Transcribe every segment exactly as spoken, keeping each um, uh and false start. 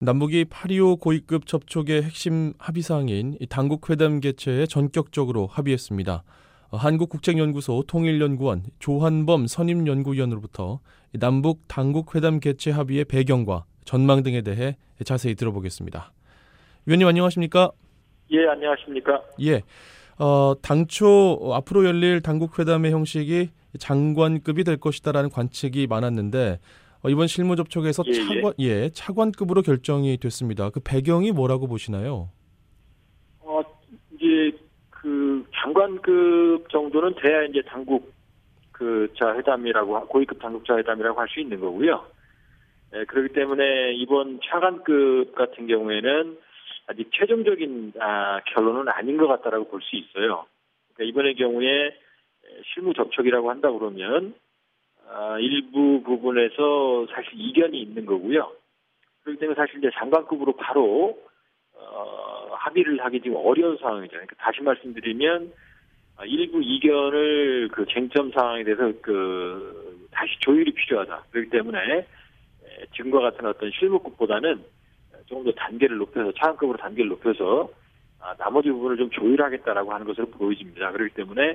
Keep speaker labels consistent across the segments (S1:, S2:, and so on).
S1: 남북이 팔이오 고위급 접촉의 핵심 합의사항인 이 당국회담 개최에 전격적으로 합의했습니다. 어, 한국국책연구소 통일연구원 조한범 선임연구위원으로부터 이 남북 당국회담 개최 합의의 배경과 전망 등에 대해 자세히 들어보겠습니다. 위원님 안녕하십니까?
S2: 예, 안녕하십니까?
S1: 예, 어, 당초 앞으로 열릴 당국회담의 형식이 장관급이 될 것이다라는 관측이 많았는데 어, 이번 실무 접촉에서
S2: 예,
S1: 차관, 예. 예, 차관급으로 결정이 됐습니다. 그 배경이 뭐라고 보시나요?
S2: 어, 이제 그 장관급 정도는 돼야 이제 당국 그 자 회담이라고 고위급 당국자 회담이라고 할 수 있는 거고요. 예, 그렇기 때문에 이번 차관급 같은 경우에는 아직 최종적인 아, 결론은 아닌 것 같다라고 볼 수 있어요. 그러니까 이번의 경우에 실무 접촉이라고 한다 그러면 아, 일부 부분에서 사실 이견이 있는 거고요. 그렇기 때문에 사실 이제 장관급으로 바로 어, 합의를 하기 지금 어려운 상황이죠. 그러니까 다시 말씀드리면 아, 일부 이견을 그 쟁점 상황에 대해서 그 다시 조율이 필요하다. 그렇기 때문에 에, 지금과 같은 어떤 실무급보다는 조금 더 단계를 높여서 차관급으로 단계를 높여서 아, 나머지 부분을 좀 조율하겠다라고 하는 것으로 보여집니다. 그렇기 때문에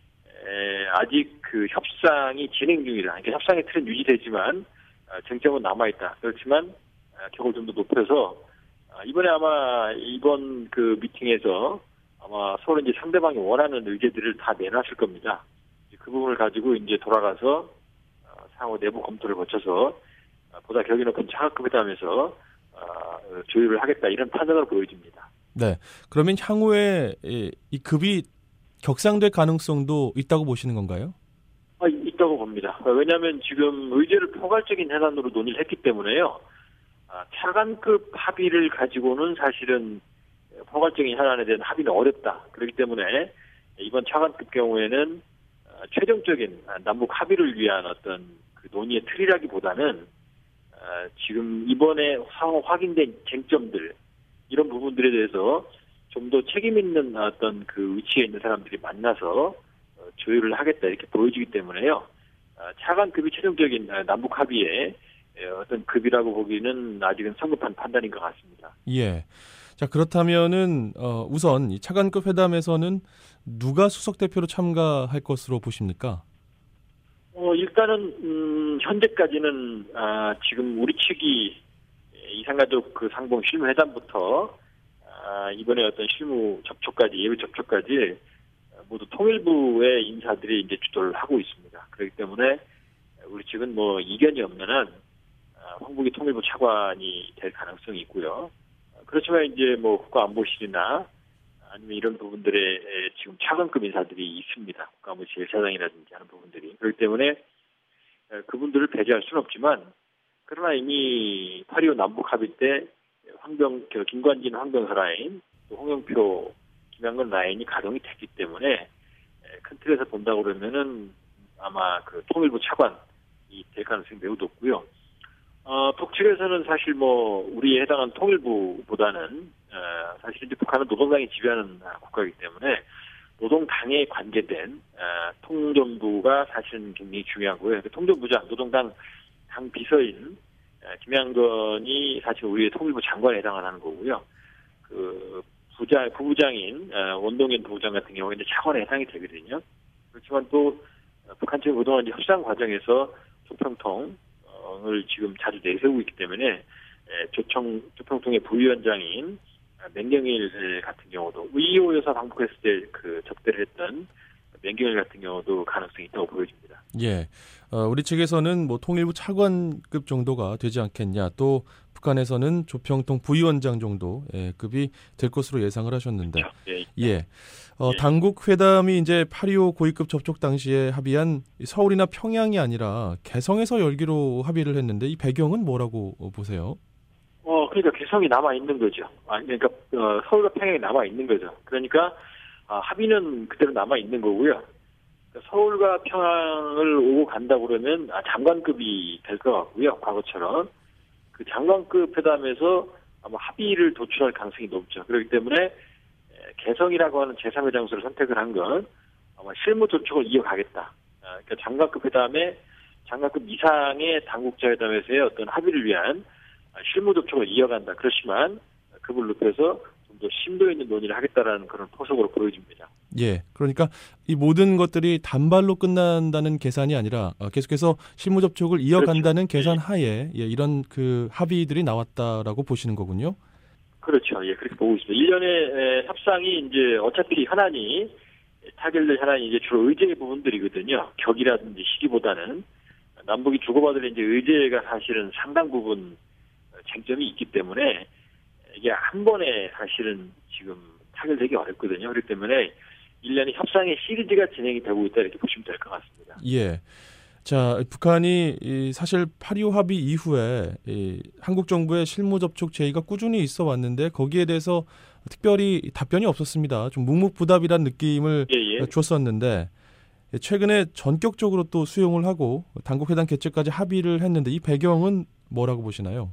S2: 에, 아직 그 협상이 진행 중이다. 그러니까 협상의 틀은 유지되지만 아, 쟁점은 남아있다. 그렇지만 아, 격을 좀 더 높여서 아, 이번에 아마 이번 그 미팅에서 아마 서로 이제 상대방이 원하는 의제들을 다 내놨을 겁니다. 그 부분을 가지고 이제 돌아가서 아, 상호 내부 검토를 거쳐서 아, 보다 격이 높은 차관급 회담에서 아, 조율을 하겠다 이런 판단으로 보여집니다.
S1: 네, 그러면 향후에 이, 이 급이 격상될 가능성도 있다고 보시는 건가요?
S2: 아, 있다고 봅니다. 왜냐하면 지금 의제를 포괄적인 해단으로 논의를 했기 때문에요. 아, 차관급 합의를 가지고는 사실은 포괄적인 현안에 대한 합의는 어렵다. 그렇기 때문에 이번 차관급 경우에는 최종적인 남북 합의를 위한 어떤 그 논의의 틀이라기보다는 지금 이번에 상호 확인된 쟁점들 이런 부분들에 대해서 좀 더 책임 있는 어떤 그 위치에 있는 사람들이 만나서 조율을 하겠다 이렇게 보여지기 때문에요. 차관급이 최종적인 남북 합의의 어떤 급이라고 보기는 아직은 성급한 판단인 것 같습니다.
S1: 예. 자, 그렇다면은 어, 우선 이 차관급 회담에서는 누가 수석 대표로 참가할 것으로 보십니까?
S2: 어, 일단은 음, 현재까지는 아, 지금 우리 측이 이산가족 그 상봉 실무 회담부터 아, 이번에 어떤 실무 접촉까지 예비 접촉까지 모두 통일부의 인사들이 이제 주도를 하고 있습니다. 그렇기 때문에 우리 측은 뭐 이견이 없는 한 아, 황국이 통일부 차관이 될 가능성이 있고요. 그렇지만 이제 뭐 국가안보실이나 아니면 이런 부분들에 지금 차관급 인사들이 있습니다. 국가안보 제일사장이라든지 하는 부분들이. 그렇기 때문에 그분들을 배제할 수는 없지만 그러나 이미 팔이오 남북 합의 때 황병, 김관진 황병서 라인, 또 홍영표, 김양근 라인이 가동이 됐기 때문에 큰 틀에서 본다고 그러면은 아마 그 통일부 차관이 될 가능성이 매우 높고요. 어, 북측에서는 사실 뭐 우리에 해당한 통일부보다는 어, 사실 이제 북한은 노동당이 지배하는 국가이기 때문에 노동당에 관계된 어, 통전부가 사실은 굉장히 중요하고요. 통전부장 노동당 당 비서인 어, 김양건이 사실 우리의 통일부 장관에 해당하는 거고요. 그 부장 부부장인 어, 원동현 부부장 같은 경우에 이제 차관에 해당이 되거든요. 그렇지만 또 어, 북한 측 그동안 이제 협상 과정에서 조평통 을 지금 자주 내세우고 있기 때문에 조청, 조평통의 부위원장인 맹경일 같은 경우도 의호 여사 방북했을 때 그 접대를 했던 맹경일 같은 경우도 가능성이 있다고 보여집니다.
S1: 예, 어, 우리 측에서는 뭐 통일부 차관급 정도가 되지 않겠냐, 또 북한에서는 조평통 부위원장 정도 예, 급이 될 것으로 예상을 하셨는데,
S2: 그렇죠. 예,
S1: 예, 어,
S2: 예.
S1: 당국 회담이 이제 팔이오 고위급 접촉 당시에 합의한 서울이나 평양이 아니라 개성에서 열기로 합의를 했는데 이 배경은 뭐라고 보세요?
S2: 어, 그러니까 개성이 남아 있는 거죠. 아, 그러니까 어, 서울과 평양이 남아 있는 거죠. 그러니까 아, 합의는 그대로 남아 있는 거고요. 그러니까 서울과 평양을 오고 간다 그러면 아, 장관급이 될 것 같고요. 과거처럼 그 장관급 회담에서 아마 합의를 도출할 가능성이 높죠. 그렇기 때문에 개성이라고 하는 제삼의 장소를 선택을 한 건 아마 실무 접촉을 이어가겠다. 그러니까 장관급 회담에 장관급 이상의 당국자 회담에서의 어떤 합의를 위한 실무 접촉을 이어간다. 그렇지만 급을 높여서 좀 더 심도 있는 논의를 하겠다라는 그런 포석으로 보여집니다.
S1: 예, 그러니까 이 모든 것들이 단발로 끝난다는 계산이 아니라 계속해서 실무 접촉을 이어간다는 그렇죠. 계산 하에 예, 이런 그 합의들이 나왔다라고 보시는 거군요.
S2: 그렇죠. 예, 그렇게 보고 있습니다. 일련의 협상이 이제 어차피 현안이 타결될 현안이 이제 주로 의제의 부분들이거든요. 격이라든지 시기보다는 남북이 주고받을 이제 의제가 사실은 상당 부분 쟁점이 있기 때문에 이게 한 번에 사실은 지금 타결되기 어렵거든요. 그렇기 때문에 일련의 협상의 시리즈가 진행이 되고 있다 이렇게 보시면 될 것 같습니다.
S1: 예. 자, 북한이 이 사실 팔이오 합의 이후에 이 한국 정부의 실무 접촉 제의가 꾸준히 있어 왔는데 거기에 대해서 특별히 답변이 없었습니다. 좀 묵묵부답이란 느낌을 예, 예. 줬었는데 최근에 전격적으로 또 수용을 하고 당국회담 개최까지 합의를 했는데 이 배경은 뭐라고 보시나요?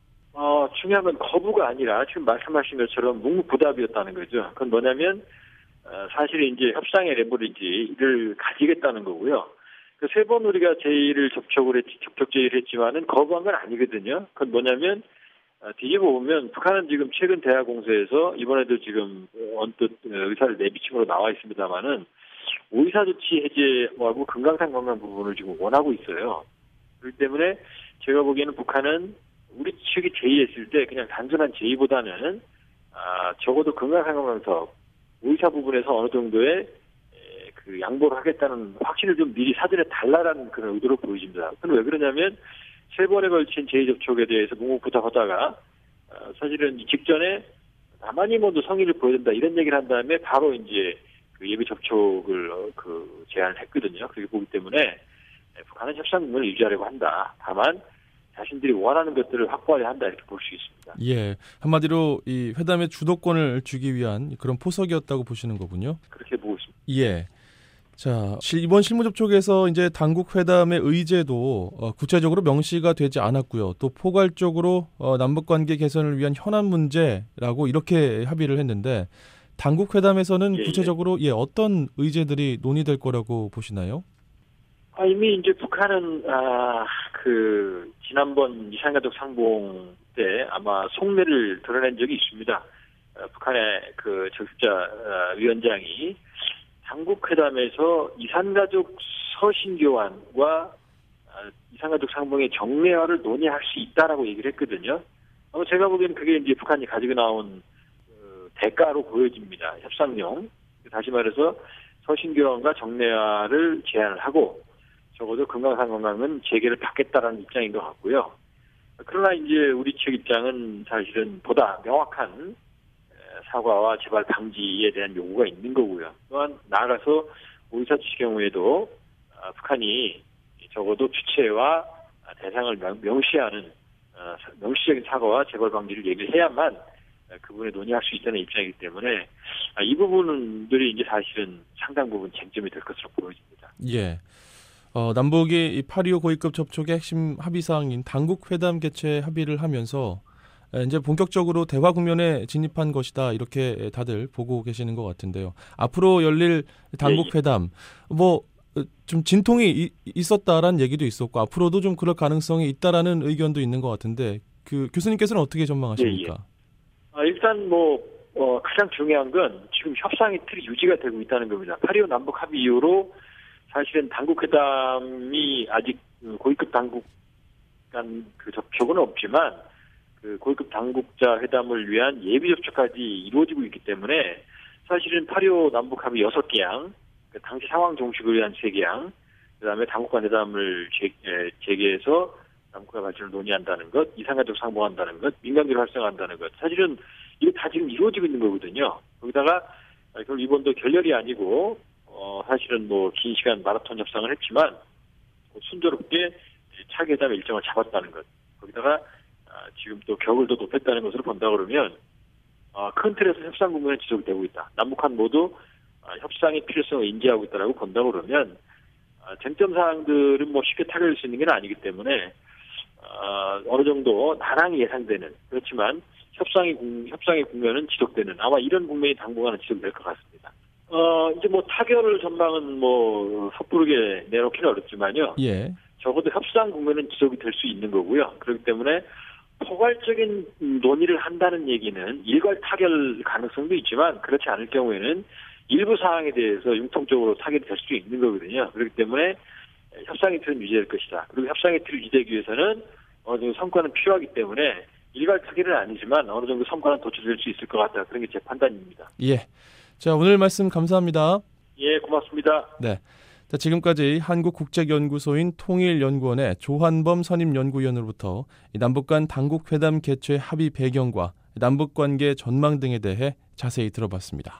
S2: 어, 중요한 건 거부가 아니라 지금 말씀하신 것처럼 묵묵부답이었다는 거죠. 그건 뭐냐면 어, 사실 이제 협상의 레버리지를 가지겠다는 거고요. 그 세 번 우리가 제의를 접촉을 했, 접촉 제의를 했지만은 거부한 건 아니거든요. 그건 뭐냐면 어, 뒤집어 보면 북한은 지금 최근 대화 공세에서 이번에도 지금 언뜻 의사를 내비침으로 나와 있습니다만은 의사조치 해제하고 금강산 관광 부분을 지금 원하고 있어요. 그렇기 때문에 제가 보기에는 북한은 우리 측이 제의했을 때 그냥 단순한 제의보다는 아, 적어도 금강산 관광 사업 의사 부분에서 어느 정도의 에, 그 양보를 하겠다는 확신을 좀 미리 사전에 달라라는 그런 의도로 보여집니다. 그건 왜 그러냐면 세 번에 걸친 제의 접촉에 대해서 묵묵부답하다가 어, 사실은 직전에 남한이 먼저 성의를 보여준다 이런 얘기를 한 다음에 바로 이제 그 예비 접촉을 어, 그 제안을 했거든요. 그렇게 보기 때문에 북한은 협상 국면을 유지하려고 한다. 다만 자신들이 원하는 것들을 확보하려 한다 이렇게 볼 수 있습니다.
S1: 예, 한마디로 이 회담의 주도권을 주기 위한 그런 포석이었다고 보시는 거군요.
S2: 그렇게 보고 있습니다.
S1: 예. 자, 이번 실무 접촉에서 이제 당국 회담의 의제도 어, 구체적으로 명시가 되지 않았고요. 또 포괄적으로 어, 남북 관계 개선을 위한 현안 문제라고 이렇게 합의를 했는데 당국 회담에서는 예, 구체적으로 예, 어떤 의제들이 논의될 거라고 보시나요?
S2: 아, 이미 이제 북한은 아, 그 지난번 이산가족 상봉 때 아마 속내를 드러낸 적이 있습니다. 어, 북한의 그 적십자 어, 위원장이 당국 회담에서 이산가족 서신 교환과 어, 이산가족 상봉의 정례화를 논의할 수 있다라고 얘기를 했거든요. 어, 제가 보기에는 그게 이제 북한이 가지고 나온 어, 대가로 보여집니다. 협상용. 다시 말해서 서신 교환과 정례화를 제안을 하고. 적어도 금강산 관광은 재개를 받겠다라는 입장인 것 같고요. 그러나 이제 우리 측 입장은 사실은 보다 명확한 사과와 재발 방지에 대한 요구가 있는 거고요. 또한 나아가서 오이사치 경우에도 북한이 적어도 주체와 대상을 명시하는 명시적인 사과와 재발 방지를 얘기를 해야만 그분에 논의할 수 있다는 입장이기 때문에 이 부분들이 이제 사실은 상당 부분 쟁점이 될 것으로 보여집니다.
S1: 예. 어, 남북이 이 팔이오 고위급 접촉의 핵심 합의 사항인 당국 회담 개최 합의를 하면서 이제 본격적으로 대화 국면에 진입한 것이다 이렇게 다들 보고 계시는 것 같은데요. 앞으로 열릴 당국 회담 뭐 좀 진통이 이, 있었다라는 얘기도 있었고 앞으로도 좀 그럴 가능성이 있다라는 의견도 있는 것 같은데 그 교수님께서는 어떻게 전망하십니까?
S2: 예, 예. 아, 일단 뭐 어, 가장 중요한 건 지금 협상의 틀이 유지가 되고 있다는 겁니다. 팔이오 남북 합의 이후로 사실은 당국회담이 아직 고위급 당국 간 그 접촉은 없지만 그 고위급 당국자 회담을 위한 예비 접촉까지 이루어지고 있기 때문에 사실은 팔이오 남북 합의 여섯 개양, 그 당시 상황 종식을 위한 세 개양, 그다음에 당국 간 회담을 재, 재개해서 남북과 발전을 논의한다는 것, 이산가족 상봉한다는 것, 민간기를 활성화한다는 것, 사실은 이게 다 지금 이루어지고 있는 거거든요. 거기다가 결국 이번도 결렬이 아니고 어, 사실은 뭐, 긴 시간 마라톤 협상을 했지만, 순조롭게 차기 회담 일정을 잡았다는 것. 거기다가, 아, 지금 또 격을 더 높였다는 것으로 본다 그러면, 아, 큰 틀에서 협상 국면에 지속되고 있다. 남북한 모두 아, 협상의 필요성을 인지하고 있다라고 본다 그러면, 아, 쟁점 사항들은 뭐 쉽게 타결될 수 있는 게 아니기 때문에, 아, 어느 정도 난항이 예상되는, 그렇지만, 협상의, 협상의 국면은 지속되는, 아마 이런 국면이 당분간은 지속될 것 같습니다. 어, 이제 뭐 타결을 전망은 뭐 섣부르게 내놓기는 어렵지만요.
S1: 예.
S2: 적어도 협상 국면은 지속이 될 수 있는 거고요. 그렇기 때문에 포괄적인 논의를 한다는 얘기는 일괄 타결 가능성도 있지만 그렇지 않을 경우에는 일부 사항에 대해서 융통적으로 타결이 될 수 있는 거거든요. 그렇기 때문에 협상의 틀은 유지될 것이다. 그리고 협상의 틀을 유지하기 위해서는 어느 정도 성과는 필요하기 때문에 일괄 타결은 아니지만 어느 정도 성과는 도출될 수 있을 것 같다. 그런 게 제 판단입니다.
S1: 예. 자, 오늘 말씀 감사합니다.
S2: 예, 고맙습니다.
S1: 네. 자, 지금까지 한국국책연구소인 통일연구원의 조한범 선임연구위원으로부터 남북 간 당국회담 개최 합의 배경과 남북관계 전망 등에 대해 자세히 들어봤습니다.